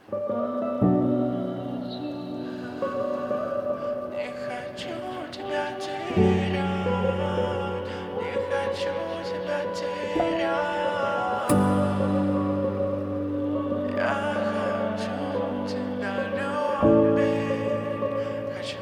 Не хочу тебя терять, не хочу тебя терять. Я хочу тебя любить, хочу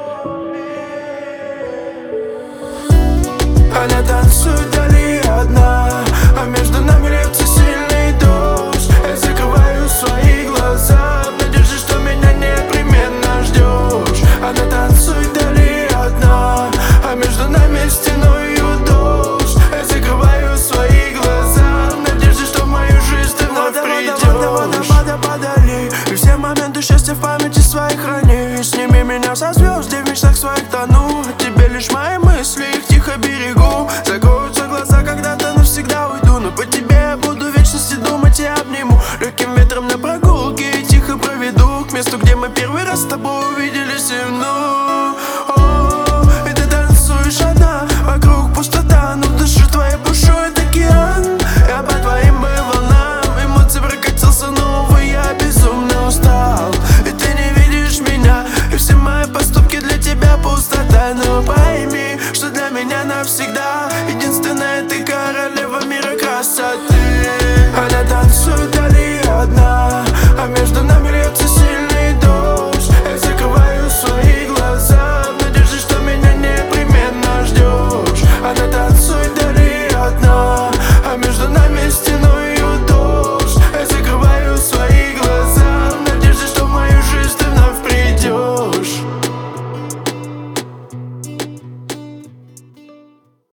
любить. Она танцует вдали одна, а между нами льется сильный дождь. Я закрываю свои глаза в надежде, что меня непременно ждешь. Она танцует вдали одна, а между нами стеною дождь. Я закрываю свои глаза в надежде, что в мою жизнь ты вновь придешь. Водопадали, и все моменты счастья в памяти своей храни. Сними меня со звезд, где в мечтах своих тону. От тебе лишь мои мысли, их тихо берегу. Закроются глаза, когда-то навсегда уйду, но по тебе я буду в вечности думать и обниму. Легким ветром на прогулке тихо проведу к месту, где мы первый раз с тобой увиделись и вновь.